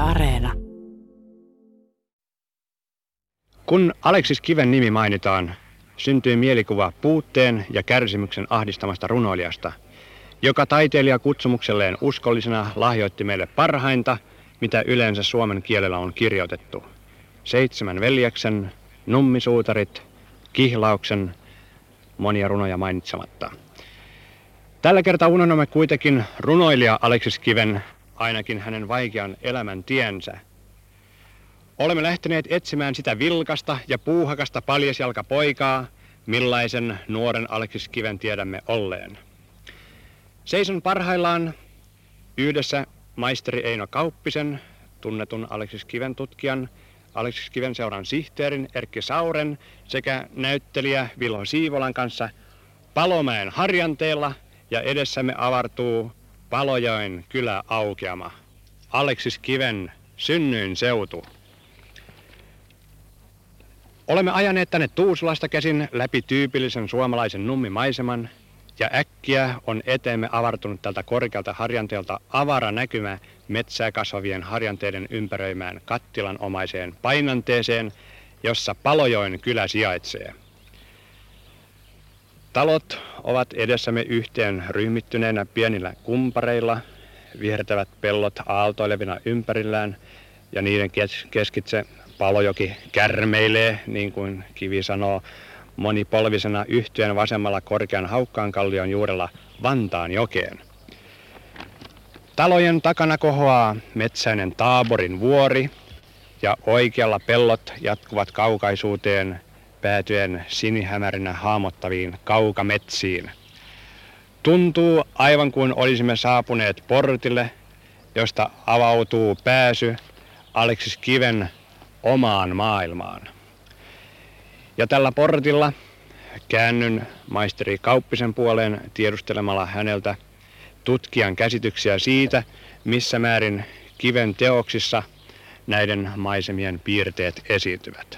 Areena. Kun Aleksis Kiven nimi mainitaan, syntyy mielikuva puutteen ja kärsimyksen ahdistamasta runoilijasta, joka taiteilija kutsumukselleen uskollisena lahjoitti meille parhainta, mitä yleensä suomen kielellä on kirjoitettu. 7 veljeksen, Nummisuutarit, Kihlauksen, monia runoja mainitsematta. Tällä kertaa unohdamme kuitenkin runoilija Aleksis Kiven, ainakin hänen vaikean elämän tiensä. Olemme lähteneet etsimään sitä vilkasta ja puuhakasta paljasjalkapoikaa, millaisen nuoren Aleksis Kiven tiedämme olleen. Seison parhaillaan yhdessä maisteri Eino Kauppisen, tunnetun Aleksis Kiven tutkijan, Aleksis Kiven seuran sihteerin Erkki Sauren sekä näyttelijä Vilho Siivolan kanssa Palomäen harjanteella, ja edessämme avartuu Palojoen kyläaukeama, Aleksis Kiven synnyinseutu. Olemme ajaneet tänne Tuusulasta käsin läpi tyypillisen suomalaisen nummimaiseman, ja äkkiä on eteemme avartunut tältä korkealta harjanteelta avara näkymä metsää kasvavien harjanteiden ympäröimään kattilanomaiseen painanteeseen, jossa Palojoen kylä sijaitsee. Talot ovat edessämme yhteen ryhmittyneenä pienillä kumpareilla, vihertävät pellot aaltoilevina ympärillään, ja niiden keskitse Palojoki kärmeilee, niin kuin Kivi sanoo, monipolvisena yhtyen vasemmalla korkean Haukkaankallion juurella Vantaanjokeen. Talojen takana kohoaa metsäinen Taaborin vuori, ja oikealla pellot jatkuvat kaukaisuuteen päätyen sinihämärinä haamottaviin kaukametsiin. Tuntuu aivan kuin olisimme saapuneet portille, josta avautuu pääsy Aleksis Kiven omaan maailmaan. Ja tällä portilla käännyn maisteri Kauppisen puoleen tiedustelemalla häneltä tutkijan käsityksiä siitä, missä määrin Kiven teoksissa näiden maisemien piirteet esiintyvät.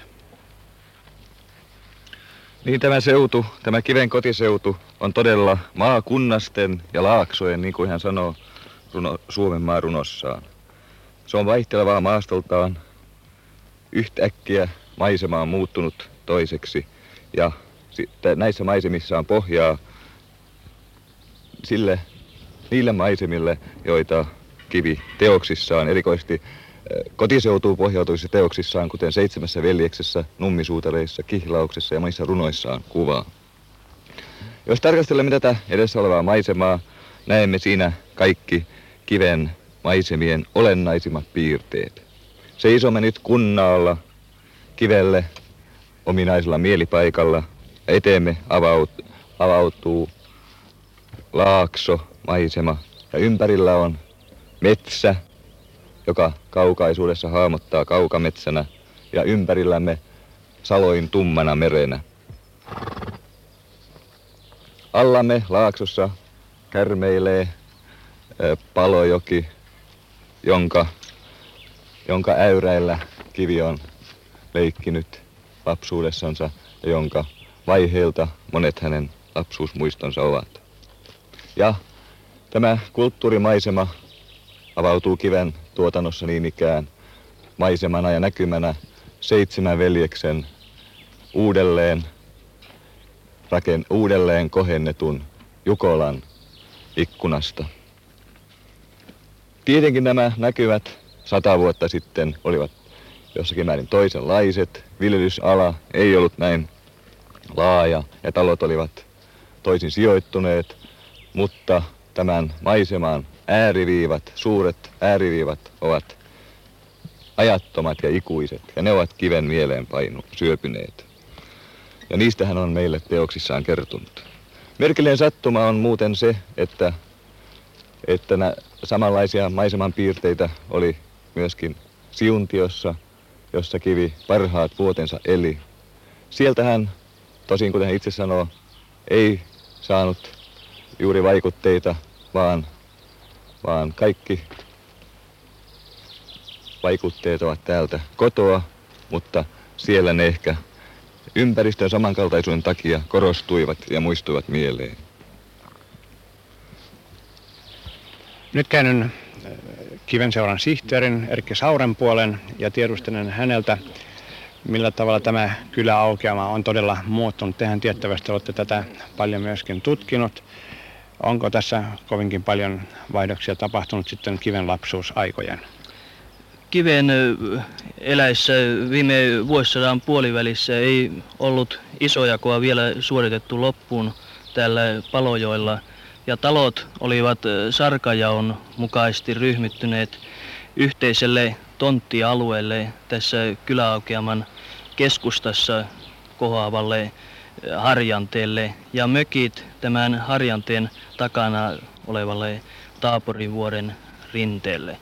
Niin, tämä seutu, tämä Kiven kotiseutu on todella maakunnasten ja laaksojen, niin kuin hän sanoo Suomen maan runossaan. Se on vaihtelevaa maastoltaan. Yhtäkkiä maisema on muuttunut toiseksi, ja näissä maisemissa on pohjaa niille maisemille, joita Kivi teoksissaan, erikoisesti kotiseutuun pohjautuissa teoksissaan, kuten 7 veljeksessä, Nummisuutareissa, Kihlauksessa ja muissa runoissaan kuvaa. Jos tarkastelemme tätä edessä olevaa maisemaa, näemme siinä kaikki Kiven maisemien olennaisimmat piirteet. Seisomme nyt kunnaalla, Kivelle ominaisella mielipaikalla, ja eteemme avautuu laakso, maisema, ja ympärillä on metsä, joka kaukaisuudessa hahmottaa kaukametsänä, ja ympärillämme saloin tummana merenä. Allamme laaksossa kärmeilee Palojoki, jonka äyräillä Kivi on leikkinyt lapsuudessansa ja jonka vaiheilta monet hänen lapsuusmuistonsa ovat. Ja tämä kulttuurimaisema avautuu Kiven tuotannossa niin ikään maisemana ja näkymänä 7 veljeksen uudelleen kohennetun Jukolan ikkunasta. Tietenkin nämä näkyvät 100 vuotta sitten olivat jossakin määrin toisenlaiset. Viljelysala ei ollut näin laaja ja talot olivat toisin sijoittuneet, mutta tämän maiseman ääriviivat, suuret ääriviivat ovat ajattomat ja ikuiset, ja ne ovat Kiven mieleen syöpyneet. Ja niistä hän on meille teoksissaan kertonut. Merkillinen sattuma on muuten se, että samanlaisia maiseman piirteitä oli myöskin Siuntiossa, jossa Kivi parhaat vuotensa eli. Sieltä hän, tosin kuten hän itse sanoo, ei saanut juuri vaikutteita, vaan kaikki vaikutteet ovat täältä kotoa, mutta siellä ne ehkä ympäristön samankaltaisuuden takia korostuivat ja muistuivat mieleen. Nyt käännyn Kivenseuran sihteerin Erkki Saurenpuolen ja tiedustelen häneltä, millä tavalla tämä kyläaukeama on todella muuttunut. Tehän tiettävästi olette tätä paljon myöskin tutkinut. Onko tässä kovinkin paljon vaihdoksia tapahtunut sitten Kiven lapsuusaikojen? Kiven eläessä viime vuosisadan puolivälissä ei ollut isojakoa vielä suoritettu loppuun täällä Palojoella. Ja talot olivat sarkajaon mukaisesti ryhmittyneet yhteiselle tonttialueelle tässä kyläaukeaman keskustassa kohoavalle harjanteelle ja mökit tämän harjanteen takana olevalle Taaporivuoren rinteelle.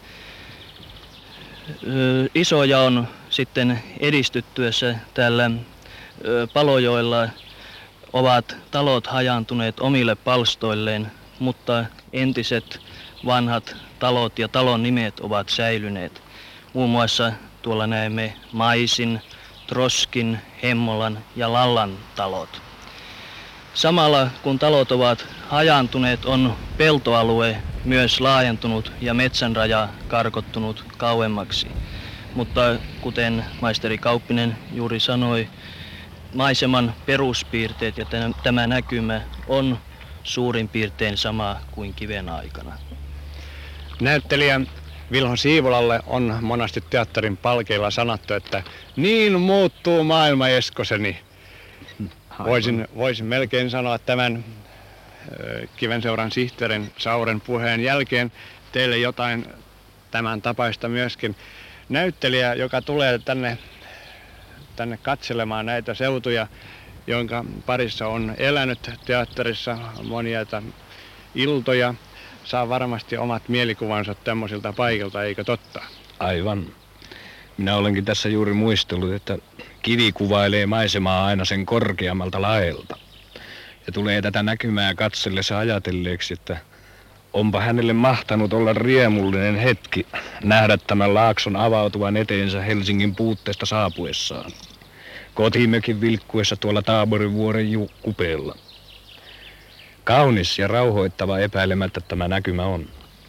Isojaon sitten edistyttyessä täällä Palojoella ovat talot hajaantuneet omille palstoilleen, mutta entiset vanhat talot ja talon nimet ovat säilyneet. Muun muassa tuolla näemme Maisin, Troskin, Hemmolan ja Lallan talot. Samalla kun talot ovat hajaantuneet, on peltoalue myös laajentunut ja metsänraja karkottunut kauemmaksi. Mutta kuten maisteri Kauppinen juuri sanoi, maiseman peruspiirteet ja tämä näkymä on suurin piirtein sama kuin Kiven aikana. Näyttelijä Vilho Siivolalle on monasti teatterin palkeilla sanottu, että niin muuttuu maailma, Eskoseni. Voisin melkein sanoa tämän Kivenseuran sihteerin Sauren puheen jälkeen teille jotain tämän tapaista myöskin. Näyttelijä, joka tulee tänne katselemaan näitä seutuja, jonka parissa on elänyt teatterissa monia iltoja, saa varmasti omat mielikuvansa tämmöisiltä paikilta, eikö totta? Aivan. Minä olenkin tässä juuri muistellut, että kivi kuvailee maisemaa aina sen korkeammalta laelta. Ja tulee tätä näkymää katsellessa ajatelleeksi, että onpa hänelle mahtanut olla riemullinen hetki nähdä tämän laakson avautuvan eteensä Helsingin puutteesta saapuessaan. Kotimökin vilkkuessa tuolla Taaporivuoren kupeella. Kaunis ja rauhoittava epäilemättä tämä näkymä on.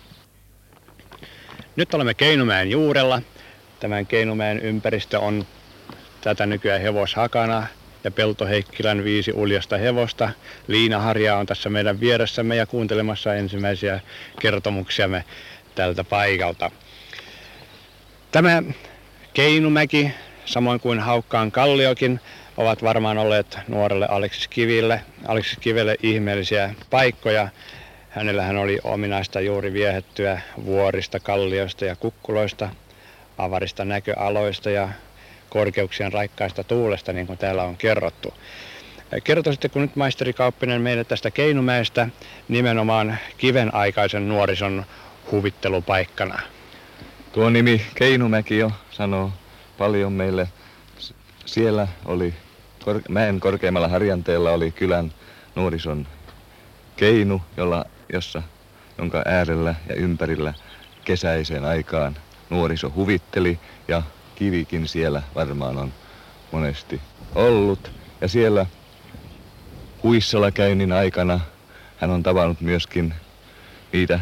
Nyt olemme Keinumäen juurella. Tämän Keinumäen ympäristö on tätä nykyään hevoshakana ja Pelto-Heikkilän 5 uljasta hevosta. Liina Harja on tässä meidän vieressämme ja kuuntelemassa ensimmäisiä kertomuksiamme tältä paikalta. Tämä Keinumäki, samoin kuin Haukkaan kalliokin, ovat varmaan olleet nuorelle Aleksis Kivelle ihmeellisiä paikkoja. Hänellähän oli ominaista juuri viehettyä vuorista, kallioista ja kukkuloista, avarista näköaloista ja korkeuksien raikkaista tuulesta, niin kuin täällä on kerrottu. Kertoisitteko nyt, maisteri Kauppinen, meille tästä Keinumäestä nimenomaan Kiven aikaisen nuorison huvittelupaikkana? Tuo nimi Keinumäki jo sanoo paljon meille. Siellä oli mäen korkeimmalla harjanteella oli kylän nuorison keinu, jonka äärellä ja ympärillä kesäiseen aikaan nuoriso huvitteli, ja Kivikin siellä varmaan on monesti ollut. Ja siellä Huissalla käynnin aikana hän on tavannut myöskin niitä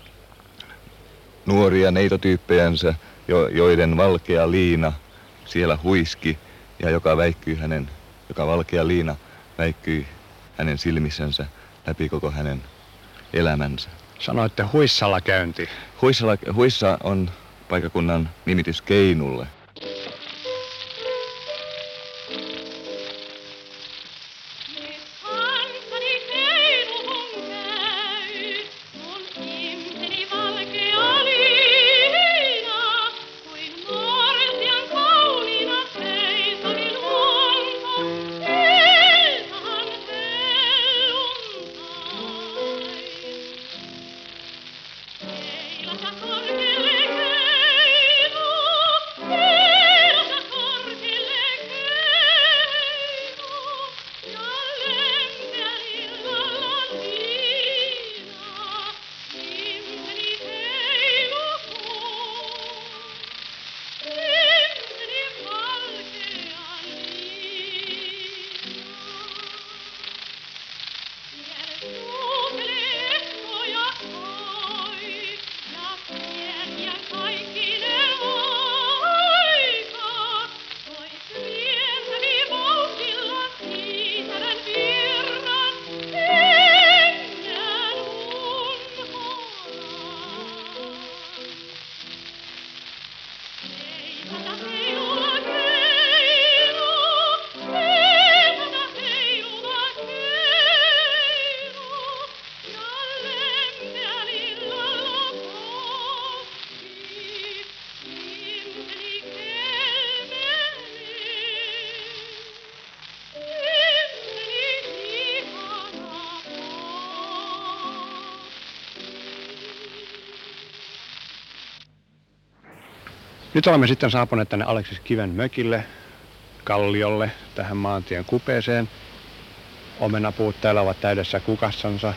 nuoria neitotyyppejänsä, joiden valkea liina siellä huiski ja joka valkea liina väikkyi hänen silmissänsä läpi koko hänen elämänsä. Sanoitte Huissalla käynti. Huissa on paikakunnan nimitys Keinulle. Hey! Nyt olemme sitten saapuneet tänne Aleksis Kiven mökille, kalliolle, tähän maantien kupeeseen. Omenapuut täällä ovat täydessä kukassansa.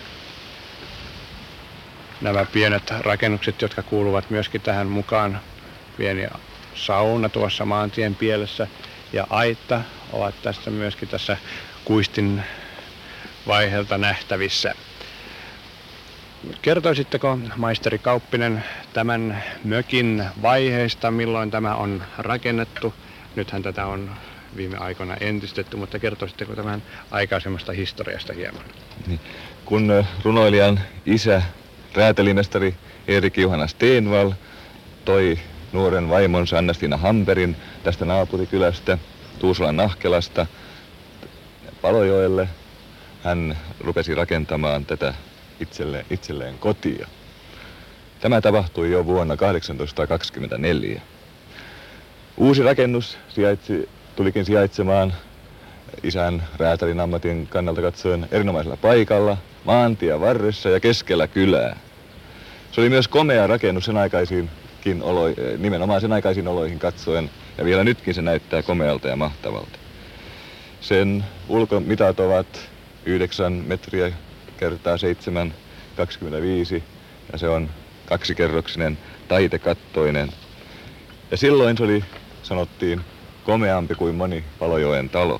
Nämä pienet rakennukset, jotka kuuluvat myöskin tähän mukaan, pieni sauna tuossa maantien pielessä ja aitta ovat tässä myöskin tässä kuistin vaiheelta nähtävissä. Kertoisitteko, maisteri Kauppinen, tämän mökin vaiheista, milloin tämä on rakennettu? Nythän tätä on viime aikoina entistetty, mutta kertoisitteko tämän aikaisemmasta historiasta hieman? Niin. Kun runoilijan isä, räätälimestari Erik Johanna Stenvall, toi nuoren vaimonsa Anna-Stina Hamperin tästä naapurikylästä, Tuusulan Nahkelasta, Palojoelle, hän rupesi rakentamaan tätä itselleen kotia. Tämä tapahtui jo vuonna 1824. Uusi rakennus tulikin sijaitsemaan isän räätälin ammatin kannalta katsoen erinomaisella paikalla, maantien varressa ja keskellä kylää. Se oli myös komea rakennus nimenomaan sen aikaisiin oloihin katsoen, ja vielä nytkin se näyttää komealta ja mahtavalta. Sen ulkomitat ovat 9 metriä kertaa 7, 25, ja se on kaksikerroksinen taitekattoinen. Ja silloin se oli, sanottiin, komeampi kuin moni Palojoen talo.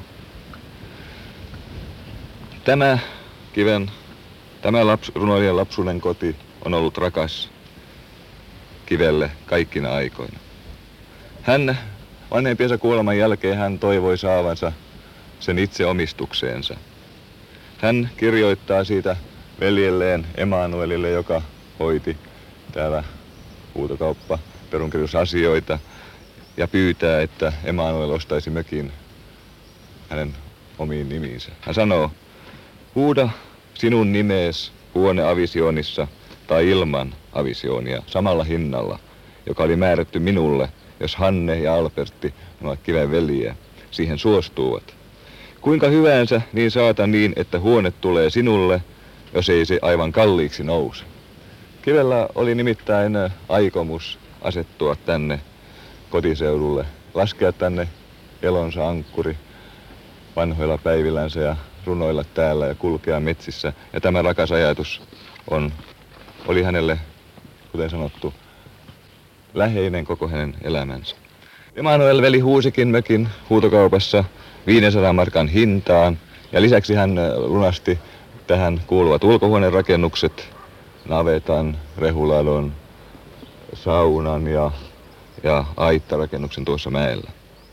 Tämä runoilijan lapsuuden koti on ollut rakas Kivelle kaikkina aikoina. Hän vanhempiensa kuoleman jälkeen hän toivoi saavansa sen itse omistukseensa. Hän kirjoittaa siitä veljelleen Emanuelille, joka hoiti täällä huutokauppa perunkirjoitusasioita, ja pyytää, että Emanuel ostaisi mökin hänen omiin nimiinsä. Hän sanoo: huuda sinun nimees huone avisioonissa tai ilman avisionia samalla hinnalla, joka oli määrätty minulle, jos Hanne ja Albertti, nämä Kiven veljiä, siihen suostuvat. Kuinka hyvänsä niin saata niin, että huone tulee sinulle, jos ei se aivan kalliiksi nouse. Kivellä oli nimittäin aikomus asettua tänne kotiseudulle, laskea tänne elonsa ankkuri vanhoilla päivillänsä ja runoilla täällä ja kulkea metsissä. Ja tämä rakas ajatus oli hänelle, kuten sanottu, läheinen koko hänen elämänsä. Emanuel veli huusikin mökin huutokaupassa 500 markan hintaan, ja lisäksi hän lunasti tähän kuuluvat ulkohuonerakennukset, navetan, rehuladon, saunan ja aittarakennuksen tuossa mäellä.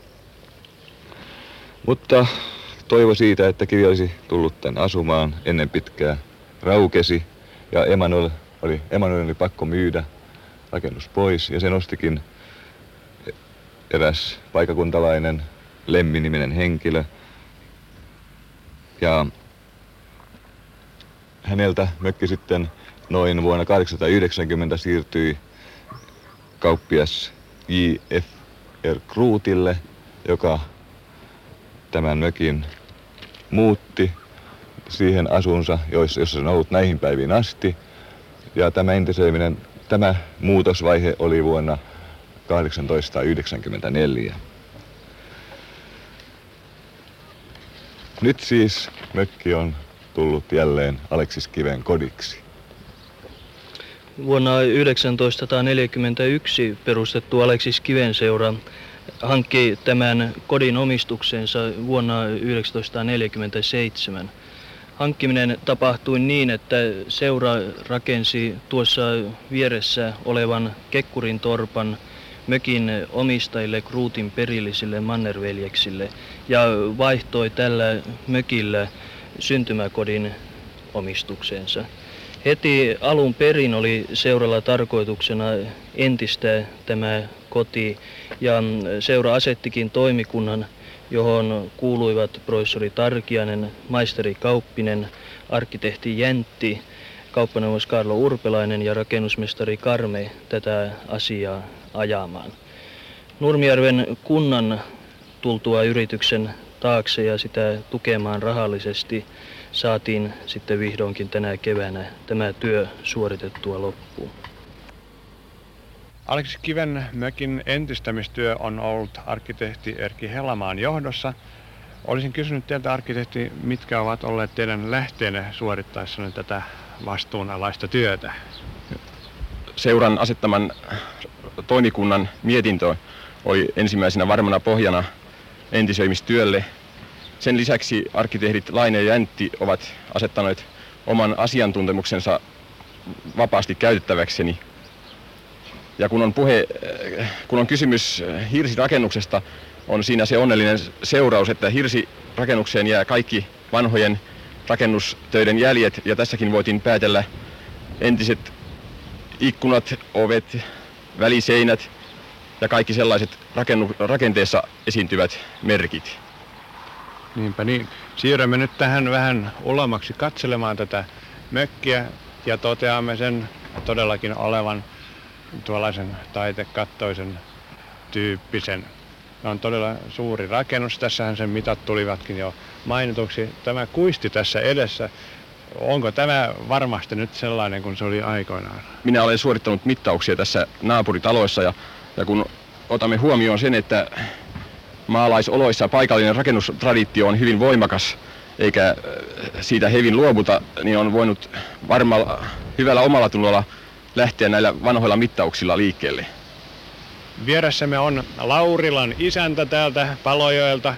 Mutta toivo siitä, että Kivi olisi tullut tänne asumaan ennen pitkää, raukesi, ja Emanuel oli pakko myydä rakennus pois, ja sen ostikin eräs paikakuntalainen Lemmi-niminen henkilö. Ja häneltä mökki sitten noin vuonna 1890 siirtyi kauppias J.F.R. Kruutille, joka tämän mökin muutti siihen asunsa, jossa se on ollut näihin päiviin asti. Ja tämä muutosvaihe oli vuonna 1894. Nyt siis mökki on tullut jälleen Aleksis Kiven kodiksi. Vuonna 1941 perustettu Aleksis Kiven seura hankki tämän kodin omistukseensa vuonna 1947. Hankkiminen tapahtui niin, että seura rakensi tuossa vieressä olevan Kekkurin torpan mökin omistajille, Kruutin perillisille mannerveljeksille, ja vaihtoi tällä mökillä syntymäkodin omistukseensa. Heti alun perin oli seuralla tarkoituksena entistää tämä koti, ja seura asettikin toimikunnan, johon kuuluivat professori Tarkiainen, maisteri Kauppinen, arkkitehti Jäntti, kauppaneuvos Karlo Urpelainen ja rakennusmestari Karme tätä asiaa ajamaan. Nurmijärven kunnan tultua yrityksen taakse ja sitä tukemaan rahallisesti saatiin sitten vihdoinkin tänä keväänä tämä työ suoritettua loppuun. Aleksis Kiven mökin entistämistyö on ollut arkkitehti Erkki Helamaan johdossa. Olisin kysynyt teiltä, arkkitehti, mitkä ovat olleet teidän lähteenne suorittaessanne tätä vastuunalaista työtä? Seuran asettaman toimikunnan mietintö oli ensimmäisenä varmana pohjana entisöimistyölle. Sen lisäksi arkkitehdit Laine ja Jäntti ovat asettaneet oman asiantuntemuksensa vapaasti käytettäväkseni. Ja kun on kysymys hirsirakennuksesta, on siinä se onnellinen seuraus, että hirsirakennukseen jää kaikki vanhojen rakennustöiden jäljet, ja tässäkin voitiin päätellä entiset ikkunat, ovet, väliseinät ja kaikki sellaiset rakenteessa esiintyvät merkit. Niinpä niin. Siirrymme nyt tähän vähän ulomaksi katselemaan tätä mökkiä ja toteamme sen todellakin olevan tuollaisen taitekattoisen tyyppisen. On todella suuri rakennus. Tässähän sen mitat tulivatkin jo mainituksi. Tämä kuisti tässä edessä, onko tämä varmasti nyt sellainen kuin se oli aikoinaan? Minä olen suorittanut mittauksia tässä naapuritaloissa ja kun otamme huomioon sen, että maalaisoloissa paikallinen rakennustraditio on hyvin voimakas eikä siitä hevin luovuta, niin on voinut hyvällä omalla tunnolla lähteä näillä vanhoilla mittauksilla liikkeelle. Vieressämme on Laurilan isäntä täältä Palojoelta,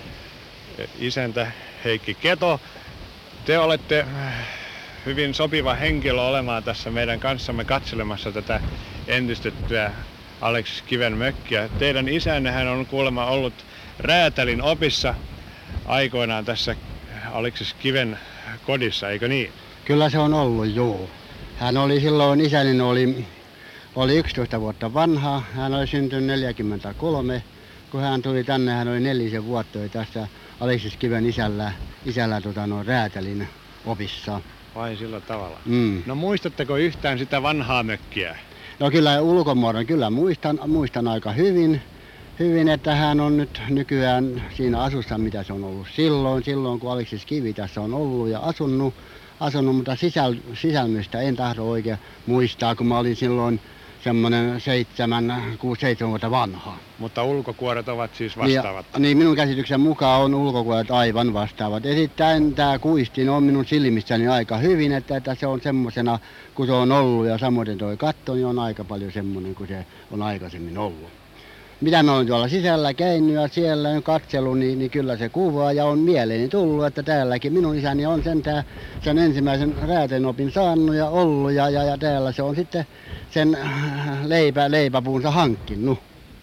isäntä Heikki Keto. Te olette hyvin sopiva henkilö olemaan tässä meidän kanssamme katselemassa tätä entistettyä Aleksis Kiven mökkiä. Teidän isännehän on kuulemma ollut räätälin opissa aikoinaan tässä Aleksis Kiven kodissa, eikö niin? Kyllä se on ollut, joo. Hän oli silloin, isäni oli 11 vuotta vanha. Hän oli syntynyt 43. Kun hän tuli tänne, hän oli 4 vuotta tässä Aleksis Kiven isällä räätälin opissa. Vai sillä tavalla? Mm. No muistatteko yhtään sitä vanhaa mökkiä? No kyllä ulkomuodon kyllä muistan aika hyvin, että hän on nyt nykyään siinä asussa, mitä se on ollut silloin kun Aleksis Kivi tässä on ollut ja asunut, mutta sisälmystä en tahdo oikein muistaa, kun mä olin silloin semmoinen 6-7 vuotta vanha. Mutta ulkokuoret ovat siis vastaavat? Niin, minun käsityksen mukaan on ulkokuoret aivan vastaavat. Esittäen tämä kuisti on minun silmissäni aika hyvin, että se on semmoisena kuin se on ollut, ja samoin tuo katto niin on aika paljon semmoinen kuin se on aikaisemmin ollut. Mitä mä olen tuolla sisällä käynyt ja siellä on katsellut, niin kyllä se kuvaa ja on mieleeni tullut, että täälläkin minun isäni on sen ensimmäisen räätänopin saanut ja ollut ja täällä se on sitten sen leipäpuunsa hankkinut.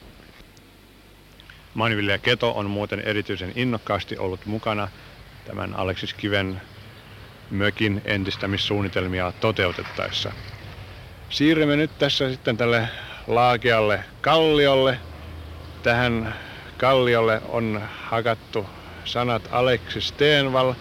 Maanviljelijä Keto on muuten erityisen innokkaasti ollut mukana tämän Aleksis Kiven mökin entistämissuunnitelmia toteutettaessa. Siirrymme nyt tässä sitten tälle laakealle kalliolle. Tähän kalliolle on hakattu sanat Aleksis Stenvall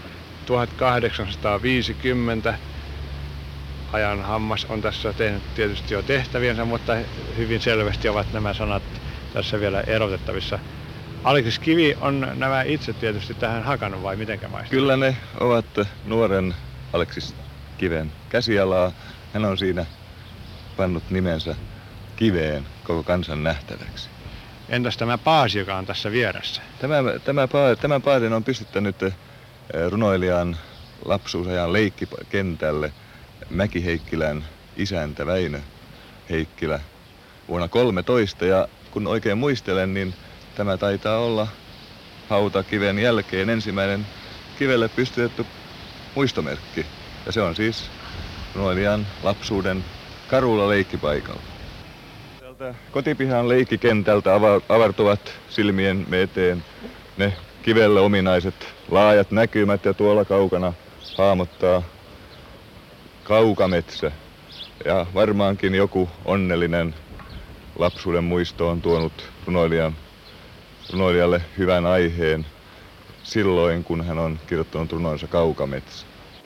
1850. Ajan hammas on tässä tehnyt tietysti jo tehtäviensä, mutta hyvin selvästi ovat nämä sanat tässä vielä erotettavissa. Aleksis Kivi on nämä itse tietysti tähän hakannut, vai mitenkä maistaa? Kyllä ne ovat nuoren Aleksis Kiven käsialaa. Hän on siinä pannut nimensä kiveen koko kansan nähtäväksi. Entäs tämä paasi, joka on tässä vieressä? Tämän paaden on pystyttänyt runoilijan lapsuusajan leikkikentälle Mäki-Heikkilän isäntä Väinö Heikkilä vuonna 13. Ja kun oikein muistelen, niin tämä taitaa olla hautakiven jälkeen ensimmäinen kivelle pystytetty muistomerkki. Ja se on siis runoilijan lapsuuden karulla leikkipaikalla. Kotipihan leikkikentältä avartuvat silmien eteen ne kivelle ominaiset laajat näkymät ja tuolla kaukana hahmottaa kaukametsä. Ja varmaankin joku onnellinen lapsuuden muisto on tuonut runoilijalle hyvän aiheen silloin, kun hän on kirjoittanut runonsa Kaukametsä.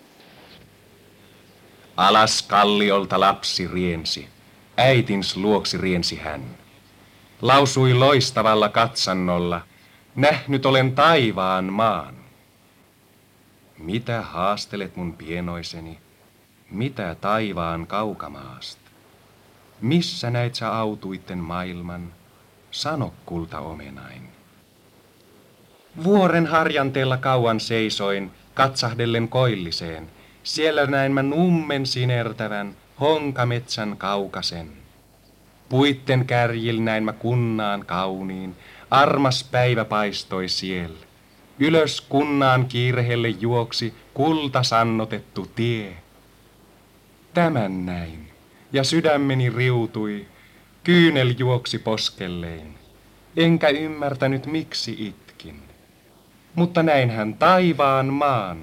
Alas kalliolta lapsi riensi. Äitins luoksi riensi hän. Lausui loistavalla katsannolla, nähnyt olen taivaan maan. Mitä haastelet mun pienoiseni, mitä taivaan kaukamaasta? Missä näit sä autuitten maailman? Sano kulta omenain. Vuoren harjanteella kauan seisoin, katsahdellen koilliseen. Siellä näin mä nummen sinertävän, honkametsän kaukasen. Puitten kärjil näin mä kunnaan kauniin, armas päivä paistoi siellä. Ylös kunnaan kiirehelle juoksi kulta sannotettu tie. Tämän näin, ja sydämeni riutui, kyynel juoksi poskelleen. Enkä ymmärtänyt miksi itkin, mutta näinhän taivaan maan.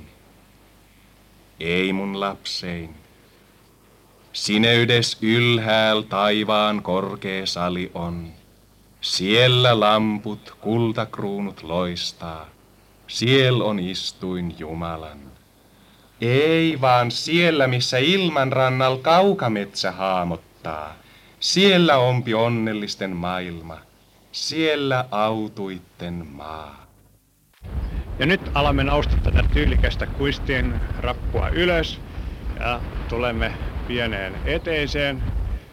Ei mun lapsein. Sineydes ylhääl taivaan korkea sali on. Siellä lamput, kultakruunut loistaa. Siel on istuin Jumalan. Ei vaan siellä, missä ilman rannal kaukametsä haamottaa. Siellä ompi onnellisten maailma. Siellä autuitten maa. Ja nyt alamme nousta tätä tyylikästä kuistien rappua ylös ja tulemme pieneen eteiseen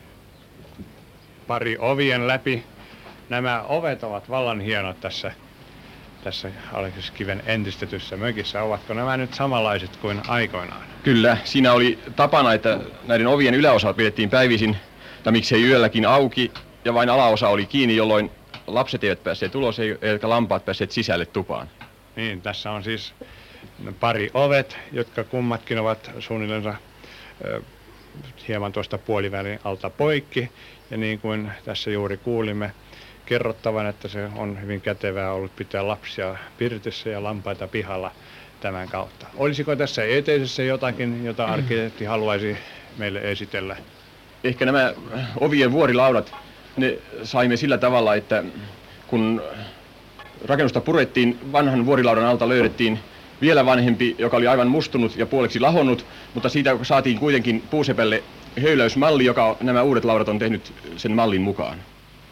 pari ovien läpi. Nämä ovet ovat vallan hienot tässä Aleksiskiven entistetyssä mökissä. Ovatko nämä nyt samanlaiset kuin aikoinaan? Kyllä, siinä oli tapana, että näiden ovien yläosat pidettiin päivisin, tai miksei yölläkin auki, ja vain alaosa oli kiinni, jolloin lapset eivät päässeet ulos, eivätkä lampaat päässeet sisälle tupaan. Niin, tässä on siis pari ovet, jotka kummatkin ovat suunnilleen hieman tuosta puolivälin alta poikki. Ja niin kuin tässä juuri kuulimme kerrottavan, että se on hyvin kätevää ollut pitää lapsia pirtissä ja lampaita pihalla tämän kautta. Olisiko tässä eteisessä jotakin, jota arkkitehti haluaisi meille esitellä? Ehkä nämä ovien vuorilaudat, ne saimme sillä tavalla, että kun rakennusta purettiin, vanhan vuorilaudan alta löydettiin vielä vanhempi, joka oli aivan mustunut ja puoleksi lahonnut, mutta siitä saatiin kuitenkin puusepälle höyläysmalli, joka nämä uudet laudat on tehnyt sen mallin mukaan.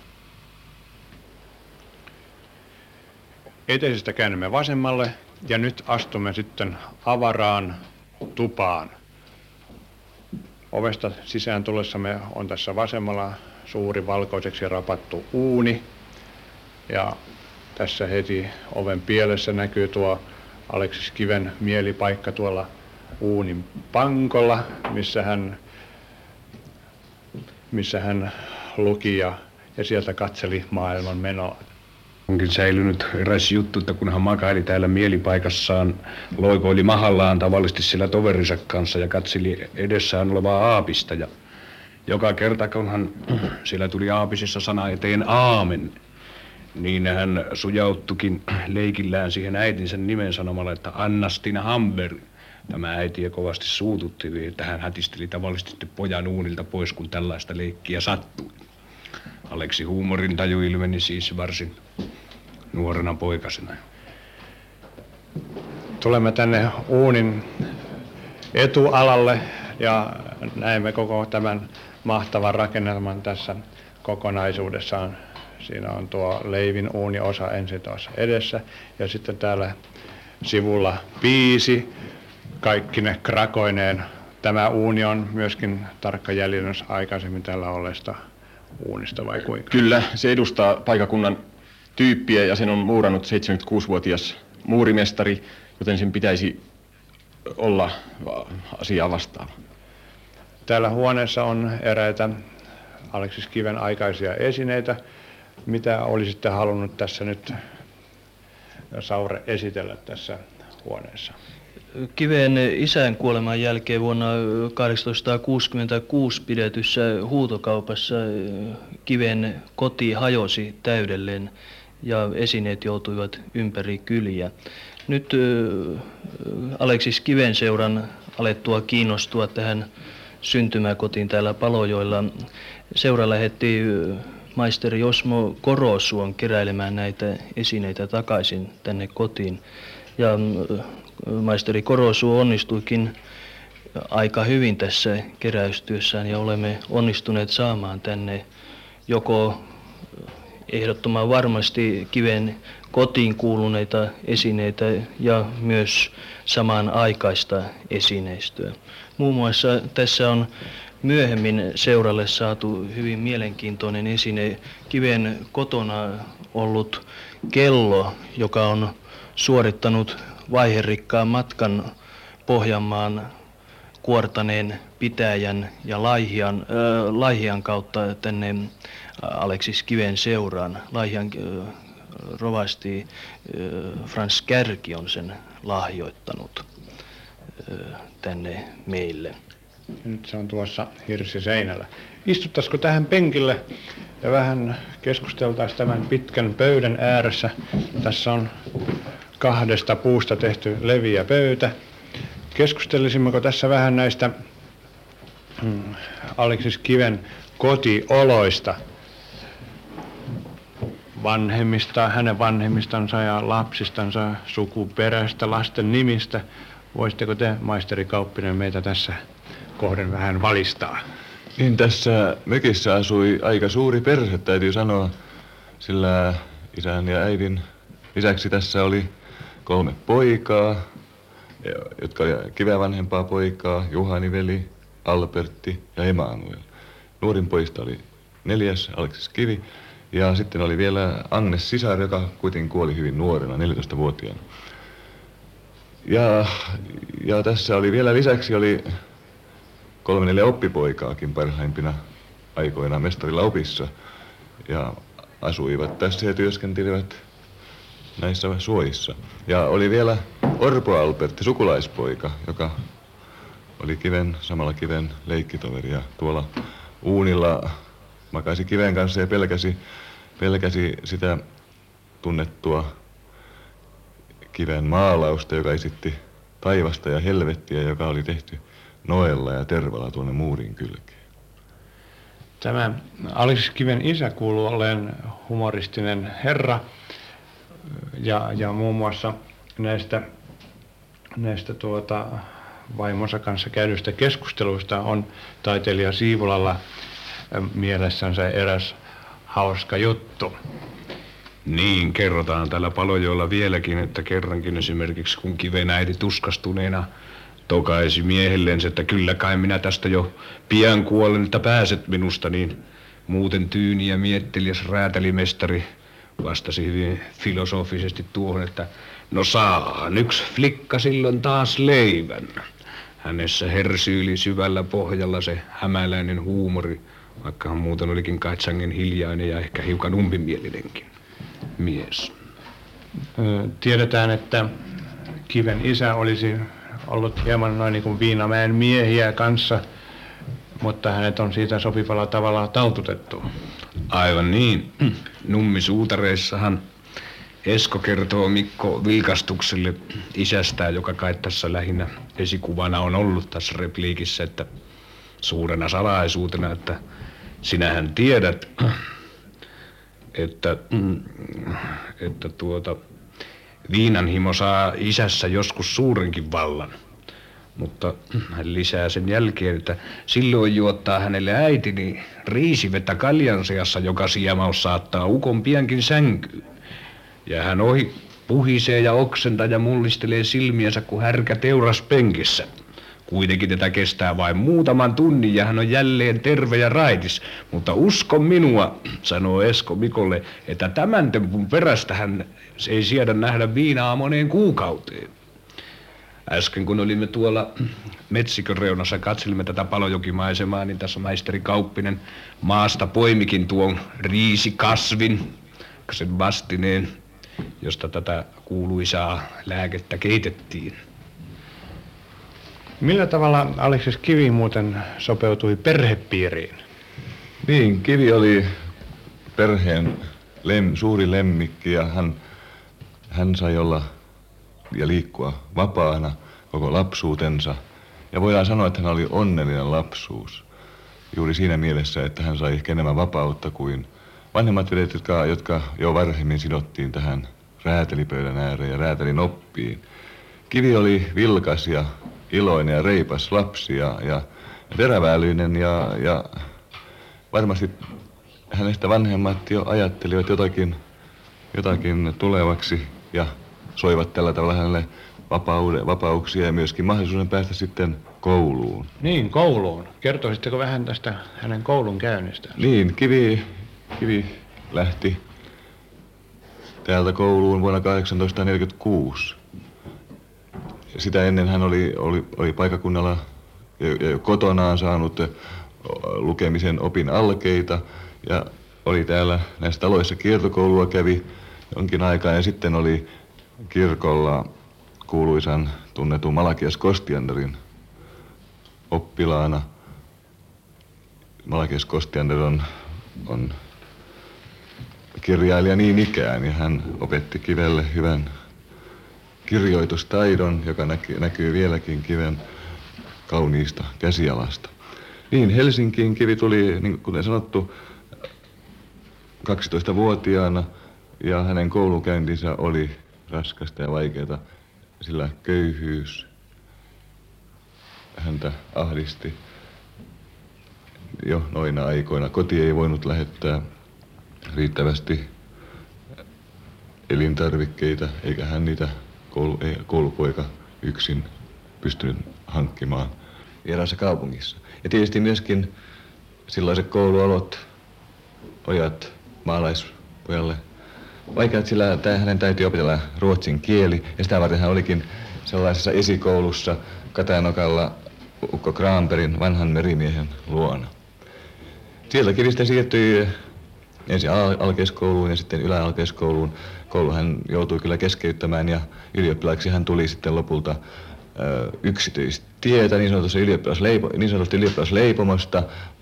Eteisestä käännymme vasemmalle ja nyt astumme sitten avaraan tupaan. Ovesta sisään tullessamme on tässä vasemmalla suuri valkoiseksi rapattu uuni. Ja tässä heti oven pielessä näkyy tuo Aleksiskiven mielipaikka tuolla uunin pankolla, missä hän luki ja sieltä katseli maailman menoa. Onkin säilynyt eräs juttu, että kun hän makaili täällä mielipaikassaan, loikoili mahallaan tavallisesti sillä toverinsa kanssa ja katseli edessään olevaa aapista. Ja joka kerta, kun hän siellä tuli aapisessa sana eteen aamen, niin hän sujauttukin leikillään siihen äitinsä nimen sanomalla, että Anna-Stina Hamberg. Tämä äitiä kovasti suututti, että hän hätisteli tavallisesti pojan uunilta pois, kun tällaista leikkiä sattui. Aleksi huumorintaju ilmeni siis varsin nuorena poikasena. Tulemme tänne uunin etualalle ja näemme koko tämän mahtavan rakennelman tässä kokonaisuudessaan. Siinä on tuo leivin uuniosa ensin tuossa edessä ja sitten täällä sivulla piisi kaikki ne krakoineen. Tämä uuni on myöskin tarkka jäljennös aikaisemmin täällä olleesta uunista vai kuinka? Kyllä, se edustaa paikakunnan tyyppiä ja sen on muurannut 76-vuotias muurimestari, joten sen pitäisi olla asiaa vastaava. Täällä huoneessa on eräitä Aleksiskiven aikaisia esineitä. Mitä olisitte halunnut tässä nyt, Saure, esitellä tässä huoneessa? Kiven isän kuoleman jälkeen vuonna 1866 pidetyssä huutokaupassa Kiven koti hajosi täydelleen ja esineet joutuivat ympäri kyliä. Nyt Aleksiskiven seuran alettua kiinnostua tähän syntymäkotiin täällä Palojoella, seura lähetti maisteri Osmo Korosuon keräilemään näitä esineitä takaisin tänne kotiin. Ja maisteri Korosuo onnistuikin aika hyvin tässä keräystyössään ja olemme onnistuneet saamaan tänne joko ehdottoman varmasti Kiven kotiin kuuluneita esineitä ja myös samanaikaista esineistöä. Muun muassa tässä on myöhemmin seuralle saatu hyvin mielenkiintoinen esine, Kiven kotona ollut kello, joka on suorittanut vaiherikkaan matkan Pohjanmaan, Kuortaneen, Pitäjän ja Laihian kautta tänne Aleksis Kiven seuraan. Laihian rovasti Frans Kärki on sen lahjoittanut tänne meille. Nyt se on tuossa hirsiseinällä. Istuttaisiko tähän penkille ja vähän keskusteltaisiin tämän pitkän pöydän ääressä. Tässä on 2 puusta tehty leviä pöytä. Keskustelisimmeko tässä vähän näistä Aleksis Kiven kotioloista, hänen vanhemmistansa ja lapsistansa, sukuperästä, lasten nimistä. Voisitteko te, maisteri Kauppinen, meitä tässä kohden vähän valistaa? Niin, tässä mökissä asui aika suuri perhe, täytyy sanoa, sillä isän ja äidin lisäksi tässä oli 3 poikaa, jotka oli Kiven vanhempaa poikaa, Juhani veli, Albertti ja Emanuel. Nuorin poista oli 4. Aleksis Kivi, ja sitten oli vielä Agnes sisar, joka kuitenkin kuoli hyvin nuorena, 14-vuotiaana. Ja tässä oli vielä lisäksi 3-4 oppipoikaakin parhaimpina aikoina mestarilla opissa. Ja asuivat tässä ja työskentelivät näissä suojissa. Ja oli vielä Orpo Albertti, sukulaispoika, joka oli samalla Kiven leikkitoveri. Ja tuolla uunilla makasi Kiven kanssa ja pelkäsi sitä tunnettua Kiven maalausta, joka esitti taivasta ja helvettiä, joka oli tehty Noella ja Tervalla tuonne muurin kylkeen. Tämä Aleksis Kiven isä kuuluu olleen humoristinen herra ja muun muassa näistä vaimonsa kanssa käydyistä keskusteluista on taiteilija Siivolalla mielessänsä eräs hauska juttu. Niin, kerrotaan täällä Palojoella vieläkin, että kerrankin esimerkiksi kun Kiven äiti tuskastuneena tokaisi miehellensä, että kyllä kai minä tästä jo pian kuolen, että pääset minusta, niin muuten tyyni ja mietteliäs räätälimestari vastasi hyvin filosofisesti tuohon, että no saahan yksi flikka silloin taas leivän. Hänessä hersyyli syvällä pohjalla se hämäläinen huumori, vaikka hän muuten olikin kaitsangen hiljainen ja ehkä hiukan umpimielinenkin mies. Tiedetään, että Kiven isä olisi ollut hieman noin niin kuin Viinamäen miehiä kanssa, mutta hänet on siitä sopivalla tavalla taltutettu. Aivan niin. Nummisuutareissahan Esko kertoo Mikko Vilkastukselle isästään, joka kai tässä lähinnä esikuvana on ollut tässä repliikissä, että suurena salaisuutena, että sinähän tiedät, että viinanhimo saa isässä joskus suurenkin vallan. Mutta hän lisää sen jälkeen, että silloin juottaa hänelle äitini riisivettä kaljan seassa, joka siemaus saattaa ukon piankin sänkyyn. Ja hän ohi puhisee ja oksentaa ja mullistelee silmiensä kuin härkä teuraspenkissä. Kuitenkin tätä kestää vain muutaman tunnin ja hän on jälleen terve ja raitis. Mutta usko minua, sanoo Esko Mikolle, että tämän tempun perästä hän ei siedä nähdä viinaa moneen kuukauteen. Äsken kun olimme tuolla metsikön reunassa, katselimme tätä Palojokimaisemaa, niin tässä maisteri Kauppinen maasta poimikin tuon riisikasvin, sen vastineen, josta tätä kuuluisaa lääkettä keitettiin. Millä tavalla Aleksis Kivi muuten sopeutui perhepiiriin? Niin, Kivi oli perheen suuri lemmikki ja hän sai olla ja liikkua vapaana koko lapsuutensa. Ja voidaan sanoa, että hän oli onnellinen lapsuus. Juuri siinä mielessä, että hän sai ehkä enemmän vapautta kuin vanhemmat vedet, jotka jo varhemmin sidottiin tähän räätelipöydän ääreen ja räätelin oppiin. Kivi oli vilkas ja iloinen ja reipas lapsi ja teräväälyinen ja varmasti hänestä vanhemmat jo ajattelivat jotakin tulevaksi ja soivat tällä tavalla hänelle vapauksia ja myöskin mahdollisuuden päästä sitten kouluun. Niin, kouluun. Kertoisitteko vähän tästä hänen koulun käynnistä? Niin, Kivi lähti täältä kouluun vuonna 1846. Sitä ennen hän oli paikakunnalla jo kotonaan saanut lukemisen opin alkeita ja oli täällä näissä taloissa kiertokoulua kävi jonkin aikaa ja sitten oli kirkolla kuuluisan tunnetun Malakias Kostianderin oppilaana. Malakias Kostiander on kirjailija niin ikään ja hän opetti Kivelle hyvän kirjoitustaidon, joka näkyy vieläkin Kiven kauniista käsialasta. Niin, Helsinkiin Kivi tuli, niin kuten sanottu, 12-vuotiaana ja hänen koulukäyntinsä oli raskasta ja vaikeaa, sillä köyhyys häntä ahdisti jo noina aikoina. Koti ei voinut lähettää riittävästi elintarvikkeita, eikä hän niitä koulupoika yksin pystynyt hankkimaan vieraassa kaupungissa. Ja tietysti myöskin silloiset kouluolot, ojat maalaispojalle vaikeat, sillä hänen täytyy opetella ruotsin kieli, ja sitä varten hän olikin sellaisessa esikoulussa Katajanokalla ukko Granbergin vanhan merimiehen luona. Sieltä Kivistä siirtyi ensin alkeiskouluun ja sitten yläalkeiskouluun. Koulu hän joutui kyllä keskeyttämään ja ylioppilaaksi hän tuli sitten lopulta yksityistietä niin sanotusti ylioppilasleipomosta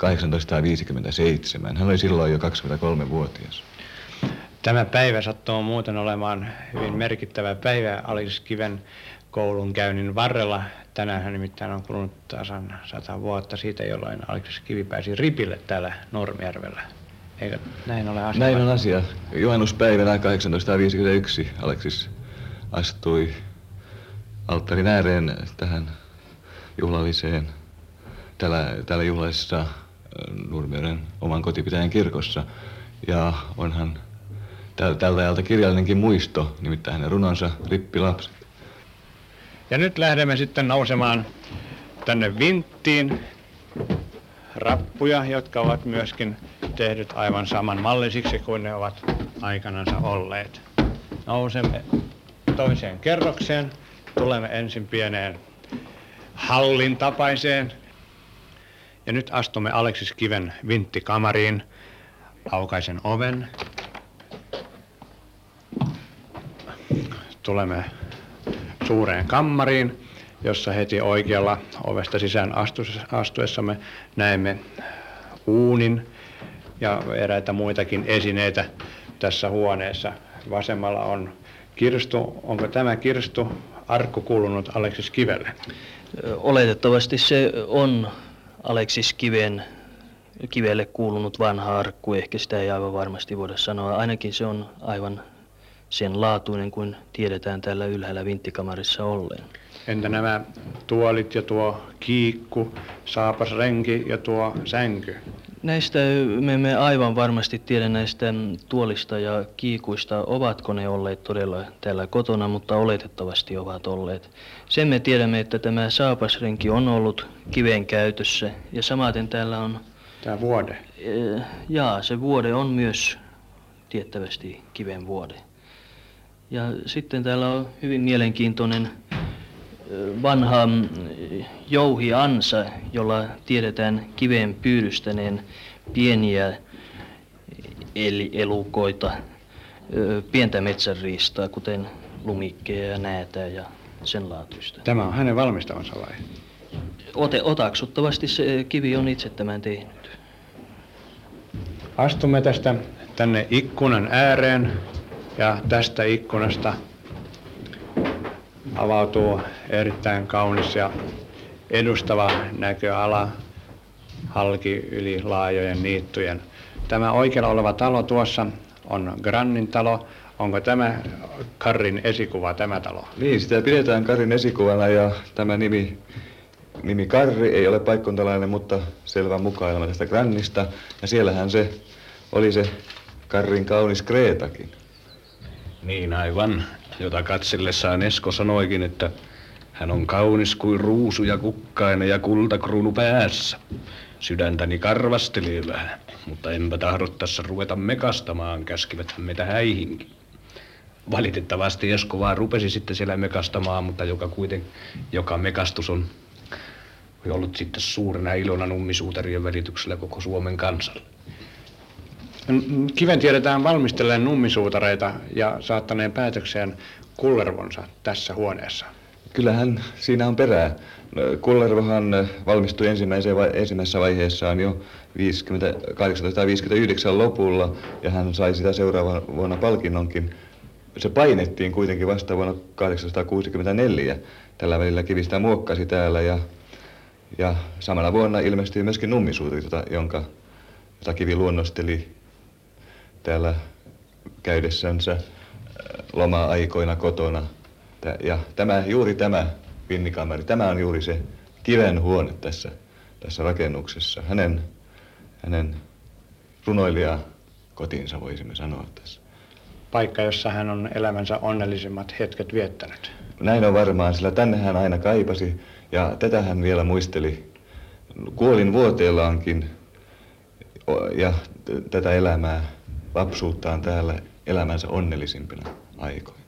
1857. Hän oli silloin jo 23-vuotias. Tämä päivä sattuu muuten olemaan hyvin merkittävä päivä Aleksis Kiven koulunkäynnin varrella. Tänään nimittäin on kulunut tasan 100 vuotta siitä, jolloin Aleksis Kivi pääsi ripille täällä Nurmijärvellä. Eikö näin ole asia? Näin on asia. Juhannuspäivänä 1851 Aleksis astui alttarin ääreen tähän juhlalliseen, täällä juhlallisessa Nurmijärven oman kotipitäjän kirkossa. Ja onhan tältä ajalta kirjallinenkin muisto, nimittäin hänen runonsa Rippilapset. Ja nyt lähdemme sitten nousemaan tänne vinttiin rappuja, jotka ovat myöskin tehdyt aivan saman mallisiksi kuin ne ovat aikanansa olleet. Nousemme toiseen kerrokseen, tulemme ensin pieneen hallin tapaiseen ja nyt astumme Aleksis Kiven vinttikamariin, aukaisen oven. Tulemme suureen kammariin, jossa heti oikealla ovesta sisään astuessamme näemme uunin ja eräitä muitakin esineitä tässä huoneessa. Vasemmalla on kirstu. Onko tämä kirstu arkku kuulunut Aleksis Kivelle? Oletettavasti se on Aleksis Kivelle kuulunut vanha arkku. Ehkä sitä ei aivan varmasti voida sanoa. Ainakin se on aivan sen laatuinen kuin tiedetään täällä ylhäällä vinttikamarissa olleen. Entä nämä tuolit ja tuo kiikku, saapasrenki ja tuo sänky? Näistä me emme aivan varmasti tiedä näistä tuolista ja kiikuista, ovatko ne olleet todella täällä kotona, mutta oletettavasti ovat olleet. Sen me tiedämme, että tämä saapasrenki on ollut Kiven käytössä ja samaten täällä on... Tämä vuode? Se vuode on myös tiettävästi Kiven vuode. Ja sitten täällä on hyvin mielenkiintoinen vanha jouhiansa, jolla tiedetään Kiven pyydystäneen pieniä elukoita, pientä metsänriistaa, kuten lumikkeja ja näätää ja sen laatuista. Tämä on hänen valmistamansa vai? Otaksuttavasti se Kivi on itse tämän tehnyt. Astumme tästä tänne ikkunan ääreen ja tästä ikkunasta avautuu erittäin kaunis ja edustava näköala halki yli laajojen niittyjen. Tämä oikealla oleva talo tuossa on Grannin talo. Onko tämä Karrin esikuva, tämä talo? Niin, sitä pidetään Karrin esikuvana ja tämä nimi Karri ei ole paikkuntalainen, mutta selvä mukailma tästä Grannista. Ja siellähän se oli se Karrin kaunis Kreetakin. Niin aivan, jota katsellessaan Esko sanoikin, että Hän on kaunis kuin ruusu ja kukkainen ja kultakruunu päässä. Sydäntäni karvastelee vähän, mutta enpä tahdo tässä ruveta mekastamaan, käskiväthän meitä häihinkin. Valitettavasti Esko vaan rupesi sitten siellä mekastamaan, mutta joka mekastus on ollut sitten suurena ilona nummisuutarien välityksellä koko Suomen kansalle. Kiven tiedetään valmistelleen nummisuutareita ja saattaneen päätökseen kullervonsa tässä huoneessa. Kyllähän siinä on perää. Kullervohan valmistui ensimmäisessä vaiheessaan jo 1859 lopulla ja hän sai sitä seuraavana vuonna palkinnonkin. Se painettiin kuitenkin vasta vuonna 1864. Tällä välillä Kivi sitä muokkasi täällä ja samana vuonna ilmestyi myöskin nummisuutari, jota Kivi luonnosteli täällä käydessänsä loma-aikoina kotona. Ja juuri tämä Vinnikamari, tämä on juuri se Kiven huone tässä rakennuksessa. Hänen runoilija kotinsa voisimme sanoa tässä. Paikka, jossa hän on elämänsä onnellisimmat hetket viettänyt. Näin on varmaan, sillä tänne hän aina kaipasi ja tätä hän vielä muisteli kuolinvuoteellaankin ja tätä elämää, lapsuuttaan täällä elämänsä onnellisimpina aikoina.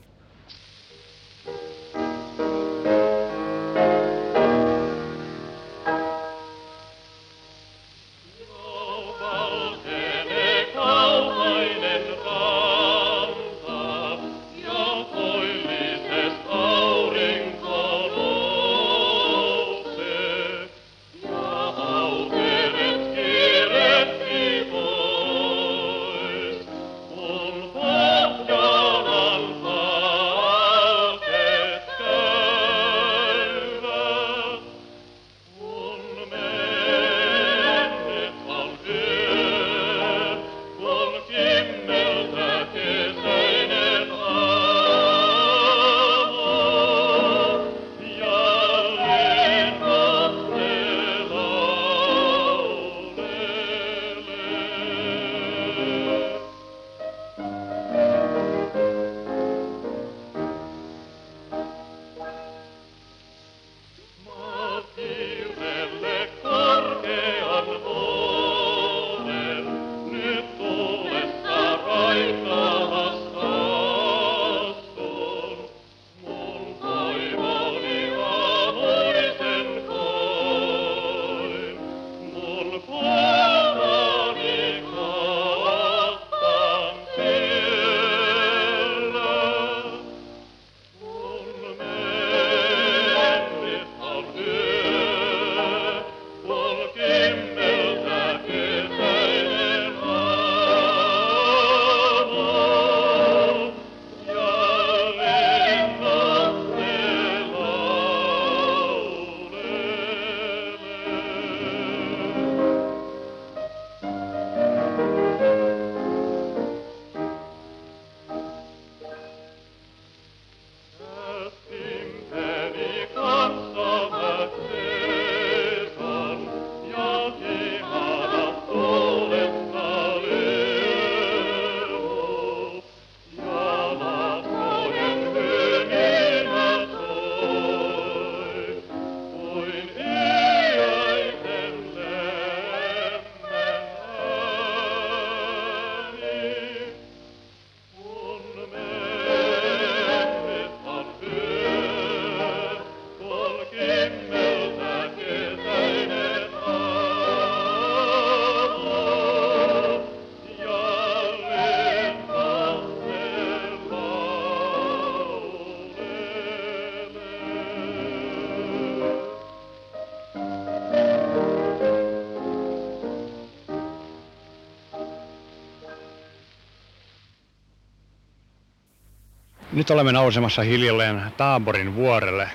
Nyt olemme nousemassa hiljalleen Taaborin vuorelle.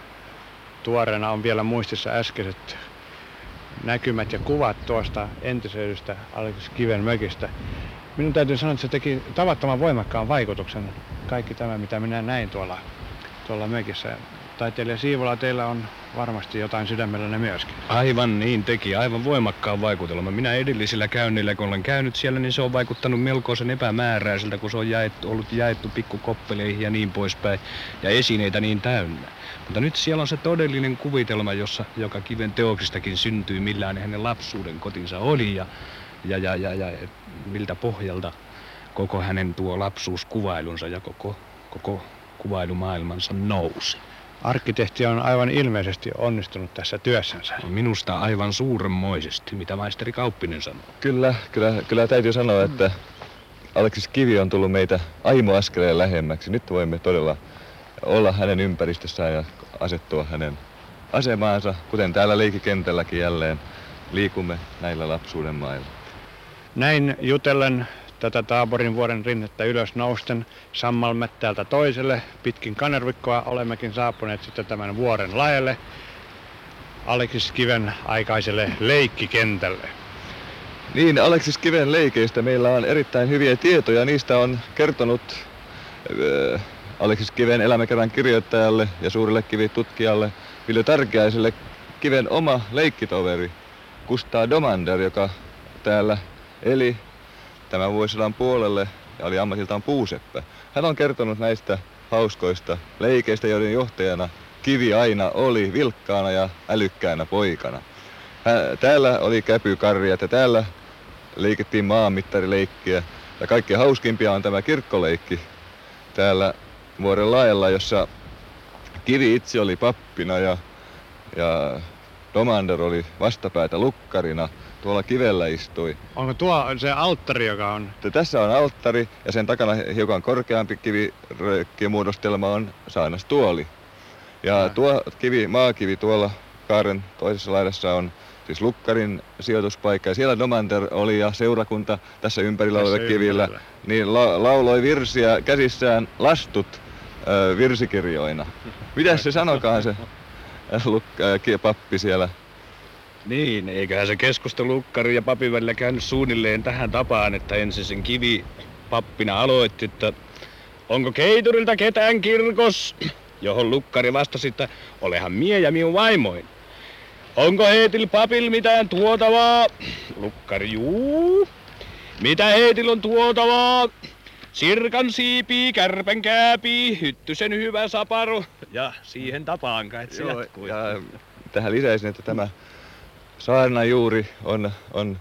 Tuoreena on vielä muistissa äskeiset näkymät ja kuvat tuosta entisöidystä Aleksis Kiven mökistä. Minun täytyy sanoa, että se teki tavattoman voimakkaan vaikutuksen kaikki tämä, mitä minä näin tuolla mökissä. Taiteilija Siivola, teillä on varmasti jotain sydämellänne myöskin. Aivan niin teki, aivan voimakkaan vaikutelma. Minä edellisillä käynneillä, kun olen käynyt siellä, niin se on vaikuttanut melkoisen epämääräiseltä, kun se on ollut jaettu pikkukoppeleihin ja niin poispäin, ja esineitä niin täynnä. Mutta nyt siellä on se todellinen kuvitelma, joka Kiven teoksistakin syntyy, millään hänen lapsuuden kotinsa oli, ja miltä pohjalta koko hänen tuo lapsuuskuvailunsa ja koko kuvailumaailmansa nousi. Arkkitehti on aivan ilmeisesti onnistunut tässä työssänsä. Minusta aivan suuremmoisesti, mitä maisteri Kauppinen sanoo. Kyllä täytyy sanoa, että Aleksis Kivi on tullut meitä aimo askeleen lähemmäksi. Nyt voimme todella olla hänen ympäristössään ja asettua hänen asemaansa, kuten täällä leikikentälläkin jälleen liikumme näillä lapsuuden mailla. Näin jutellen tätä Taaborin vuoren rinnettä ylös nousten Sammalmättäältä toiselle pitkin Kanervikkoa olemmekin saapuneet sitten tämän vuoren laelle Aleksis Kiven aikaiselle leikkikentälle. Niin, Aleksis Kiven leikeistä meillä on erittäin hyviä tietoja. Niistä on kertonut Aleksis Kiven elämäkerran kirjoittajalle ja suurelle kivitutkijalle Ville Tarkiaiselle Kiven oma leikkitoveri Kustaa Domander, joka täällä eli tämän vuosisadan puolelle ja oli ammatiltaan puuseppä. Hän on kertonut näistä hauskoista leikeistä, joiden johtajana Kivi aina oli vilkkaana ja älykkäänä poikana. Täällä oli käpykarjat ja täällä leikittiin maanmittarileikkiä. Ja kaikkein hauskimpia on tämä kirkkoleikki täällä vuoren laella, jossa Kivi itse oli pappina ja Domander oli vastapäätä lukkarina. Tuolla kivellä istui. Onko tuo se alttari, joka on? Tässä on alttari ja sen takana hiukan korkeampi kivimuodostelma on saarnastuoli. Ja tuo maakivi tuolla kaaren toisessa laidassa on siis lukkarin sijoituspaikka. Ja siellä Domander oli ja seurakunta tässä ympärillä olevilla kivillä niin lauloi virsiä käsissään lastut virsikirjoina. Mitäs se sanokaan se pappi siellä? Niin, eiköhän se keskustelu lukkari ja papin välillä käynyt suunnilleen tähän tapaan, että ensin sen Kivi pappina aloitti, että onko keiturilta ketään kirkos, johon lukkari vastasi, että olehan mie ja minun vaimoin. Onko heitil papil mitään tuotavaa? Lukkari, juu. Mitä heitil on tuotavaa? Sirkan siipii, kärpän kääpii, hyttysen hyvä saparo. Ja siihen tapaan kai se jatkui. Ja tähän lisäisin, että tämä saarnajuuri on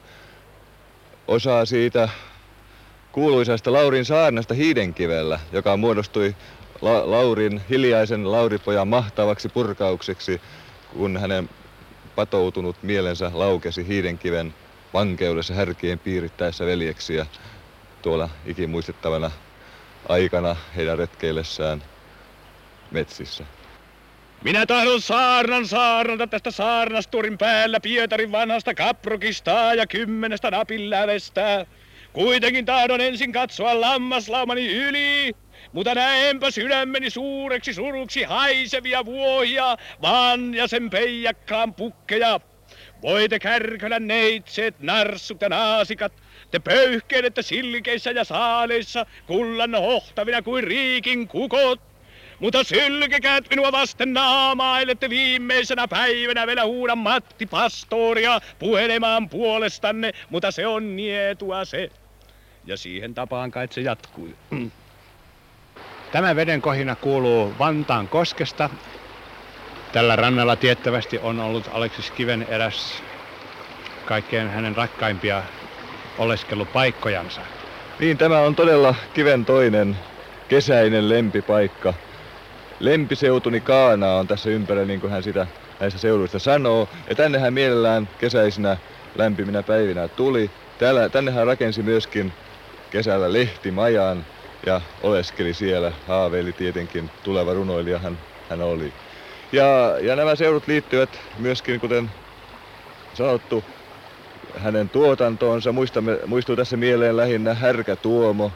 osa siitä kuuluisasta Laurin saarnasta Hiidenkivellä, joka muodostui Laurin hiljaisen Lauripojan mahtavaksi purkaukseksi, kun hänen patoutunut mielensä laukesi Hiidenkiven vankeudessa härkien piirittäessä veljeksiä tuolla ikimuistettavana aikana heidän retkeillessään metsissä. Minä tahdon saarnata tästä saarnasturin päällä Pietarin vanhasta kaprokista ja 10 napinlävestä. Kuitenkin tahdon ensin katsoa lammaslaumani yli, mutta näenpä sydämeni suureksi suruksi haisevia vuohia, vaan ja sen peijakkaan pukkeja. Voi te Kärkölän neitseet, narsut ja naasikat, te pöyhkeilette silkeissä ja saaleissa, kullan hohtavina kuin riikin kukot. Mutta sylkekäät minua vasten naamailette viimeisenä päivänä vielä huudan Matti Pastoria puhelemaan puolestanne, mutta se on nietua se. Ja siihen tapaan kai se jatkui. Tämä vedenkohina kuuluu Vantaan koskesta. Tällä rannalla tiettävästi on ollut Aleksis Kiven eräs kaikkein hänen rakkaimpia oleskelupaikkojansa. Niin, tämä on todella Kiven toinen kesäinen lempipaikka. Lempiseutuni Kaana on tässä ympärillä, niin kuin hän sitä näistä seuduista sanoo. Ja tänne hän mielellään kesäisinä lämpiminä päivinä tuli. Tänne hän rakensi myöskin kesällä lehtimajan ja oleskeli siellä. Haaveili tietenkin, tuleva runoilija hän oli. Ja nämä seudut liittyvät myöskin, kuten sanottu, hänen tuotantoonsa. Muistuu tässä mieleen lähinnä Härkä Tuomo,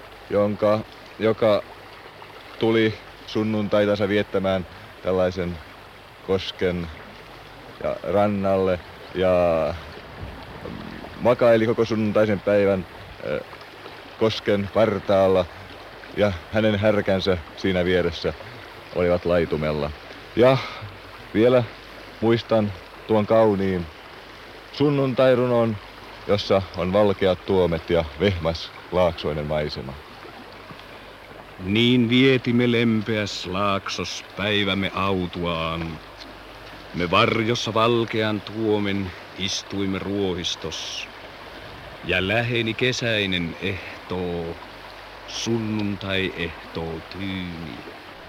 joka tuli sunnuntaitansa viettämään tällaisen kosken ja rannalle ja makaili koko sunnuntaisen päivän kosken partaalla ja hänen härkänsä siinä vieressä olivat laitumella. Ja vielä Muistan tuon kauniin sunnuntairunon, jossa on valkeat tuomet ja vehmas laaksoinen maisema. Niin vietimme lempeäs laaksos päivämme autuaan. Me varjossa valkean tuomen istuimme ruohistos. Ja läheni kesäinen ehtoo, sunnuntai ehtoo tyyni.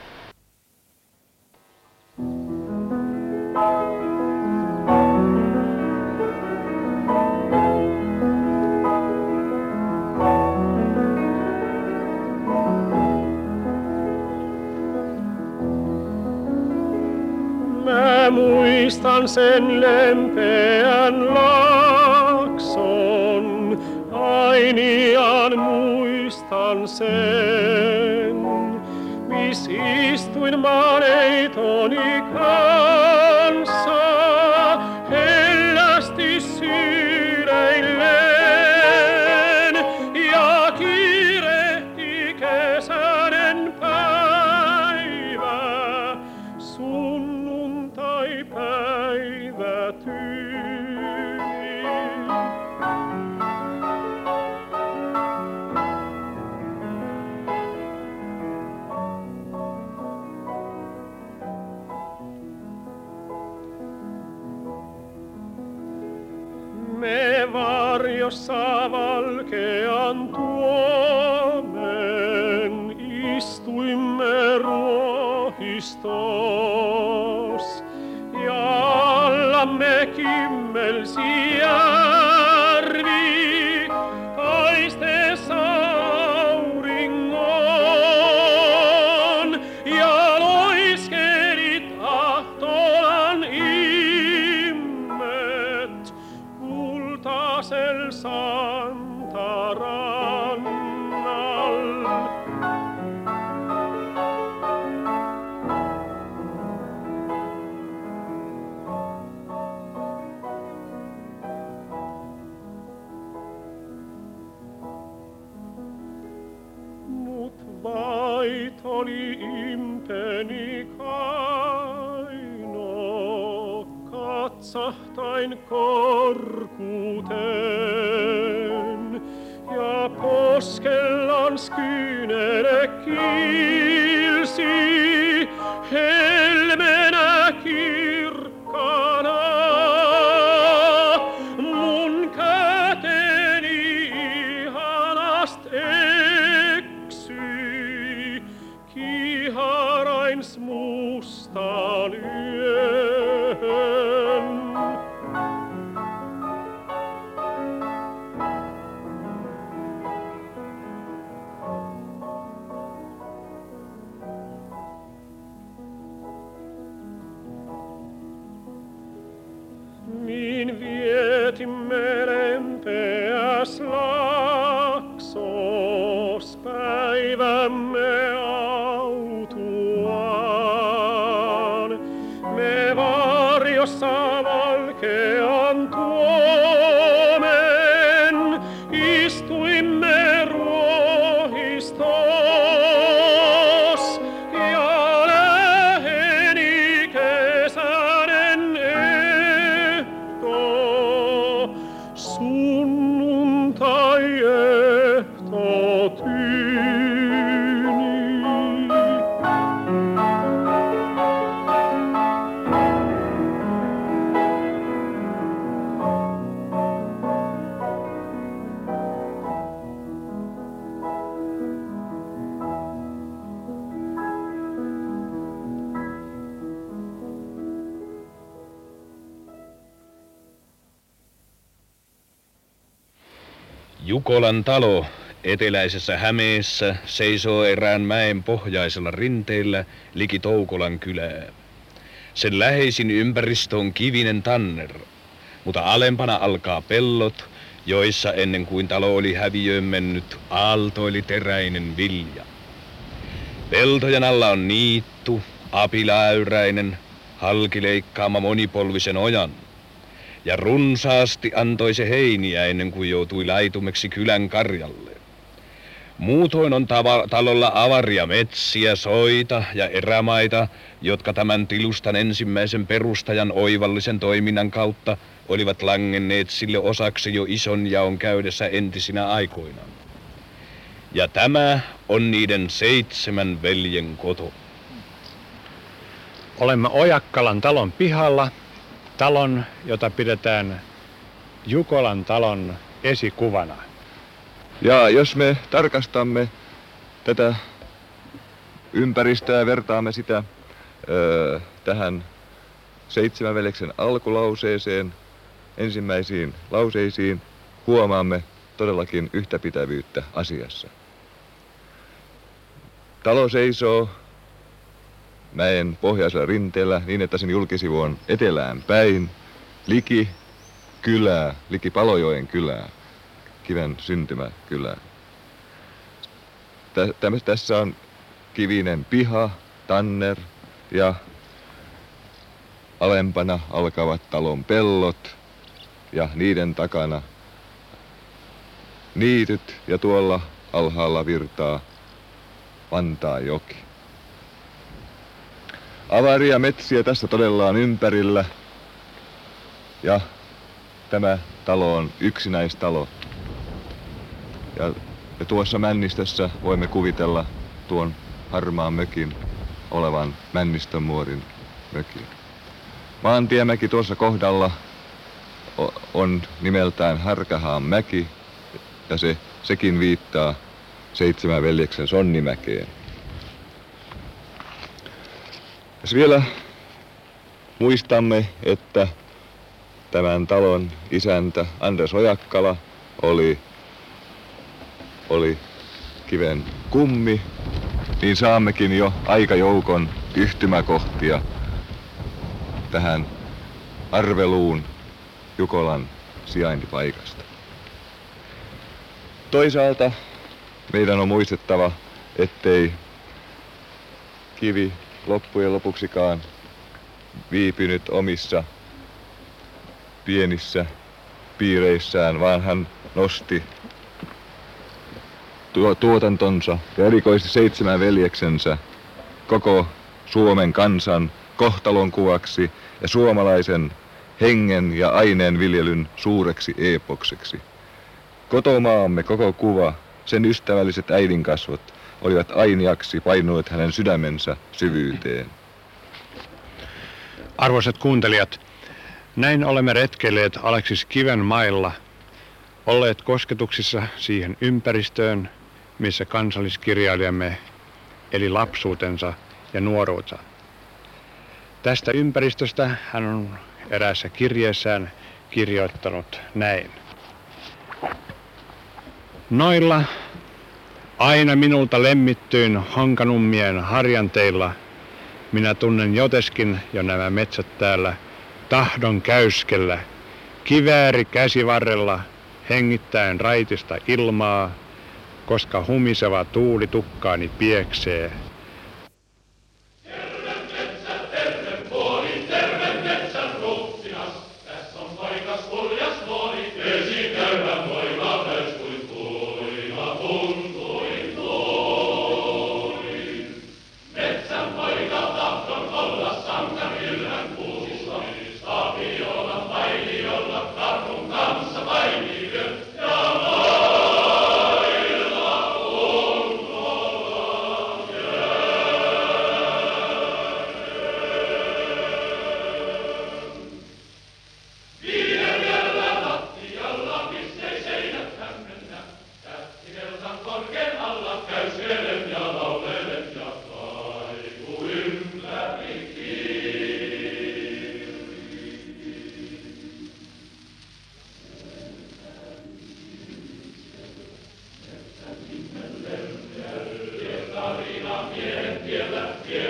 Mä muistan sen lempeän laakson, ainiaan muistan sen, mis istuin maaneitoni kanssa, hellästi syleillen, ja kiirehti kesäinen päivä, sunnuntai-päivä tyyni. Me varjossa valkean tuomen istuimme ruohistos, ja allamme kimmelsi järvi paisteessa auringon, ja loiskelit ahtolan immet kultasel santarannal. Mut vait oli impeni kaino, katsahtain korkuten, ja poskellan kyynele kiilsi helmenä kirkkana. Mun käteni ihanast eksyi kiharains mustan yön. Niin vietimme lempeäs laaksos päivämme autuaan. Me varjossa valkean tuomen istuimme ruohistos, ja läheni kesäinen ehtoo, sunnuntai ehtoo tyyni. Jukolan talo eteläisessä Hämeessä seisoo erään mäen pohjaisella rinteellä liki Toukolan kylää. Sen läheisin ympäristö on kivinen tanner, mutta alempana alkaa pellot, joissa ennen kuin talo oli häviöön mennyt, aaltoili teräinen vilja. Peltojen alla on niitty, apiläyräinen, halkileikkaama monipolvisen ojan. Ja runsaasti antoi se heiniä ennen kuin joutui laitumeksi kylän karjalle. Muutoin on talolla avaria metsiä, soita ja erämaita, jotka tämän tilustan ensimmäisen perustajan oivallisen toiminnan kautta olivat langenneet sille osaksi jo ison jaon käydessä entisinä aikoina. Ja tämä on niiden 7 veljen koto. Olemme Ojakkalan talon pihalla, talon, jota pidetään Jukolan talon esikuvana. Ja jos me tarkastamme tätä ympäristöä ja vertaamme sitä tähän 7 veljeksen alkulauseeseen, ensimmäisiin lauseisiin, huomaamme todellakin yhtäpitävyyttä asiassa. Talo seisoo mäen pohjaisella rinteellä niin, että sen julkisivu on etelään päin, liki kylää, liki Palojoen kylää, Kiven syntymäkylää. Tässä on kivinen piha, tanner ja alempana alkavat talon pellot ja niiden takana niityt ja tuolla alhaalla virtaa Vantaajoki. Avaria metsiä tässä todella on ympärillä ja tämä talo on yksinäistalo. Ja tuossa männistössä voimme kuvitella tuon harmaan mökin olevan Männistönmuorin mökin. Maantiemäki tuossa kohdalla on nimeltään Härkähaan mäki ja sekin viittaa 7 veljeksen Sonnimäkeen. Jos vielä muistamme, että tämän talon isäntä Andres Ojakkala oli Kiven kummi, niin saammekin jo aikajoukon yhtymäkohtia tähän arveluun Jukolan sijaintipaikasta. Toisaalta meidän on muistettava, ettei Kivi loppujen lopuksikaan viipynyt omissa pienissä piireissään, vaan hän nosti tuotantonsa ja erikoisesti 7 veljeksensä koko Suomen kansan kohtalonkuvaksi ja suomalaisen hengen ja aineen viljelyn suureksi eepokseksi. Kotomaamme koko kuva, sen ystävälliset äidinkasvot olivat ainiaksi painuneet hänen sydämensä syvyyteen. Arvoisat kuuntelijat, näin olemme retkeilleet Aleksis Kiven mailla, olleet kosketuksissa siihen ympäristöön, missä kansalliskirjailijamme eli lapsuutensa ja nuoruutensa. Tästä ympäristöstä hän on eräässä kirjeessään kirjoittanut näin. Noilla aina minulta lemmittyin honkanummien harjanteilla minä tunnen joteskin jo nämä metsät täällä tahdon käyskellä, kivääri käsivarrella hengittäen raitista ilmaa, koska humiseva tuuli tukkaani pieksee. Tiellä